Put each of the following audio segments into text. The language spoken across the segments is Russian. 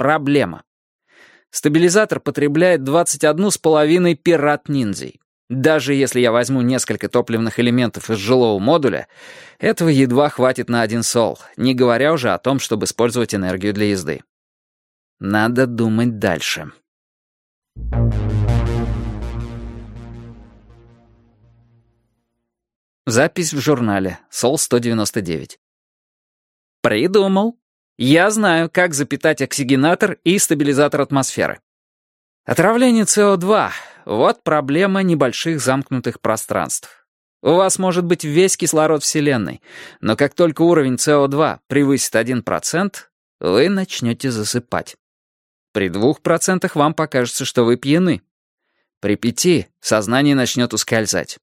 проблема. Стабилизатор потребляет 21,5 пират-ниндзей. Даже если я возьму несколько топливных элементов из жилого модуля, этого едва хватит на 1 сол, не говоря уже о том, чтобы использовать энергию для езды. Надо думать дальше. Запись в журнале, сол 199. Придумал. Я знаю, как запитать оксигенатор и стабилизатор атмосферы. Отравление СО2 — вот проблема небольших замкнутых пространств. У вас может быть весь кислород Вселенной, но как только уровень СО2 превысит 1%, вы начнете засыпать. При 2% вам покажется, что вы пьяны. При 5% сознание начнет ускользать.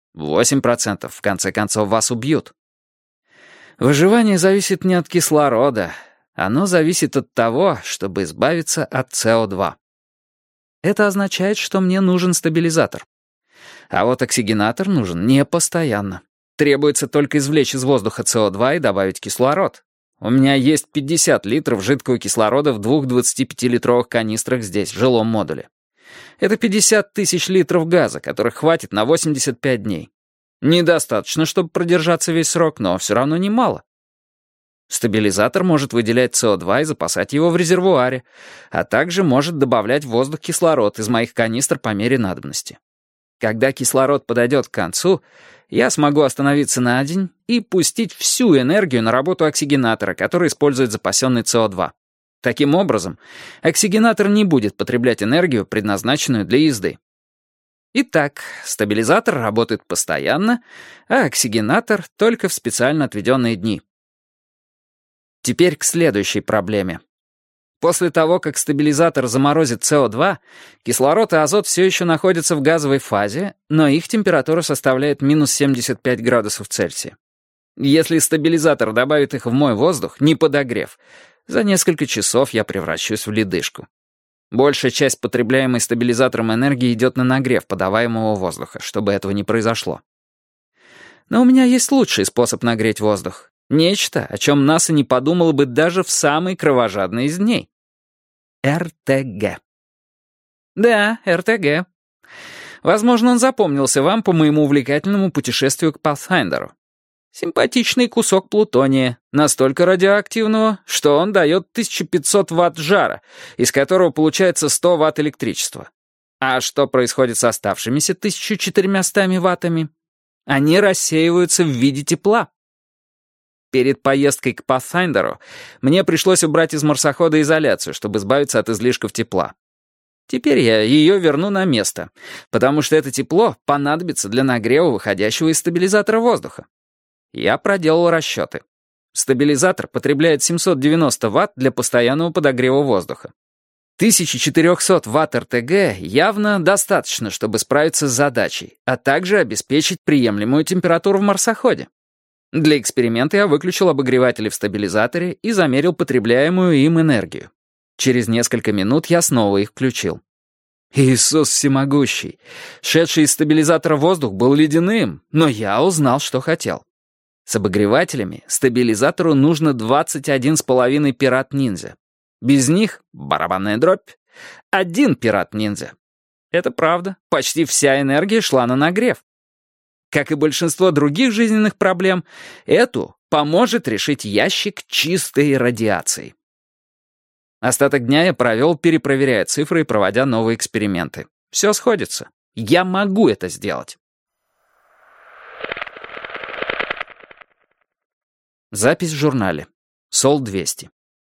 8% в конце концов вас убьют. Выживание зависит не от кислорода, оно зависит от того, чтобы избавиться от СО2. Это означает, что мне нужен стабилизатор. А вот оксигенатор нужен не постоянно. Требуется только извлечь из воздуха СО2 и добавить кислород. У меня есть 50 литров жидкого кислорода в 2 25-литровых канистрах здесь, в жилом модуле. Это 50 тысяч литров газа, которых хватит на 85 дней. Недостаточно, чтобы продержаться весь срок, но все равно немало. Стабилизатор может выделять СО2 и запасать его в резервуаре, а также может добавлять в воздух кислород из моих канистр по мере надобности. Когда кислород подойдет к концу, я смогу остановиться на день и пустить всю энергию на работу оксигенатора, который использует запасенный СО2. Таким образом, оксигенатор не будет потреблять энергию, предназначенную для езды. Итак, стабилизатор работает постоянно, а оксигенатор только в специально отведенные дни. Теперь к следующей проблеме. После того, как стабилизатор заморозит СО2, кислород и азот все еще находятся в газовой фазе, но их температура составляет минус 75 градусов Цельсия. Если стабилизатор добавит их в мой воздух, не подогрев, за несколько часов я превращусь в ледышку. Большая часть потребляемой стабилизатором энергии идет на нагрев подаваемого воздуха, чтобы этого не произошло. Но у меня есть лучший способ нагреть воздух. Нечто, о чем НАСА не подумало бы даже в самый кровожадный из дней. РТГ. Да, РТГ. Возможно, он запомнился вам по моему увлекательному путешествию к Pathfinder'у. Симпатичный кусок плутония, настолько радиоактивного, что он дает 1500 ватт жара, из которого получается 100 ватт электричества. А что происходит с оставшимися 1400 ваттами? Они рассеиваются в виде тепла. Перед поездкой к Pathfinder'у мне пришлось убрать из марсохода изоляцию, чтобы избавиться от излишков тепла. Теперь я ее верну на место, потому что это тепло понадобится для нагрева выходящего из стабилизатора воздуха. Я проделал расчеты. Стабилизатор потребляет 790 ватт для постоянного подогрева воздуха. 1400 ватт РТГ явно достаточно, чтобы справиться с задачей, а также обеспечить приемлемую температуру в марсоходе. Для эксперимента я выключил обогреватели в стабилизаторе и замерил потребляемую им энергию. Через несколько минут я снова их включил. Иисус всемогущий! Шедший из стабилизатора воздух был ледяным, но я узнал, что хотел. С обогревателями стабилизатору нужно 21,5 пират-ниндзя. Без них, барабанная дробь, 1 пират-ниндзя. Это правда, почти вся энергия шла на нагрев. Как и большинство других жизненных проблем, эту поможет решить ящик чистой радиации. Остаток дня я провел, перепроверяя цифры и проводя новые эксперименты. Все сходится. Я могу это сделать. Запись в журнале. Сол 200.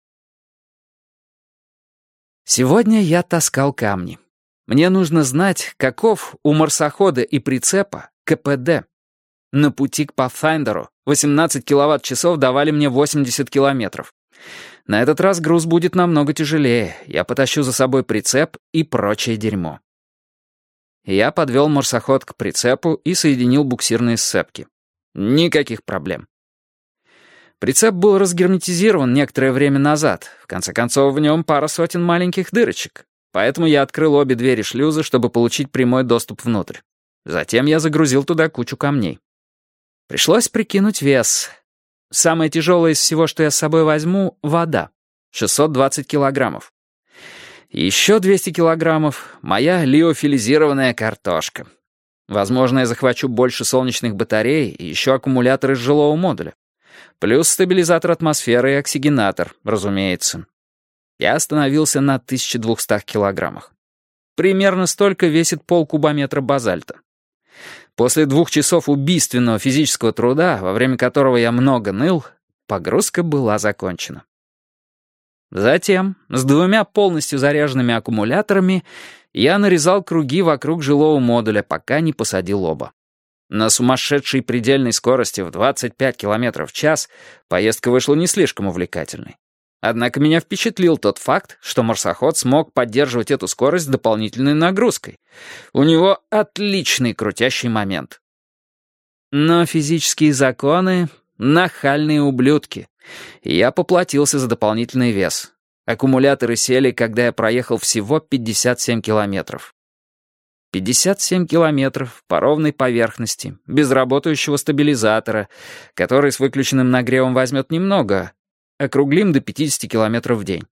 Сегодня я таскал камни. Мне нужно знать, каков у марсохода и прицепа КПД. На пути к Pathfinder'у 18 киловатт-часов давали мне 80 километров. На этот раз груз будет намного тяжелее. Я потащу за собой прицеп и прочее дерьмо. Я подвел марсоход к прицепу и соединил буксирные сцепки. Никаких проблем. Прицеп был разгерметизирован некоторое время назад. В конце концов, в нем пара сотен маленьких дырочек. Поэтому я открыл обе двери шлюза, чтобы получить прямой доступ внутрь. Затем я загрузил туда кучу камней. Пришлось прикинуть вес. Самое тяжелое из всего, что я с собой возьму — вода. 620 килограммов. Еще 200 килограммов — моя лиофилизированная картошка. Возможно, я захвачу больше солнечных батарей и еще аккумулятор из жилого модуля. Плюс стабилизатор атмосферы и оксигенатор, разумеется. Я остановился на 1200 килограммах. Примерно столько весит полкубометра базальта. После 2 часов убийственного физического труда, во время которого я много ныл, погрузка была закончена. Затем, с 2 полностью заряженными аккумуляторами, я нарезал круги вокруг жилого модуля, пока не посадил оба. На сумасшедшей предельной скорости в 25 км в час поездка вышла не слишком увлекательной. Однако меня впечатлил тот факт, что марсоход смог поддерживать эту скорость с дополнительной нагрузкой. У него отличный крутящий момент. Но физические законы — нахальные ублюдки. И я поплатился за дополнительный вес. Аккумуляторы сели, когда я проехал всего 57 километров. 57 километров по ровной поверхности, без работающего стабилизатора, который с выключенным нагревом возьмет немного. Округлим до 50 километров в день.